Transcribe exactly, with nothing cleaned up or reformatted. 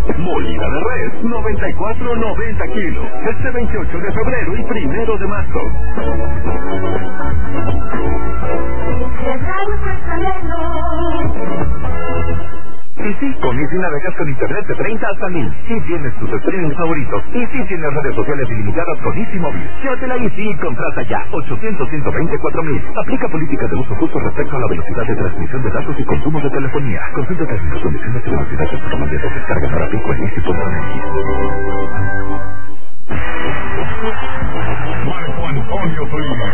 Molida de res, noventa y cuatro noventa kilos. Este veintiocho de febrero y primero de marzo. Y sí, con Easy navegas con internet de treinta hasta mil. Y tienes tus streaming favoritos. Y sí tienes redes sociales ilimitadas con Easy Móvil. Llévatela Easy y contrata ya. ochocientos, ciento veinticuatro mil. Aplica políticas de uso justo respecto a la velocidad de transmisión de datos y consumo de telefonía. Consulta términos, condiciones y velocidad de programa de descarga para pico en easy punto m x. Marco Antonio Solís.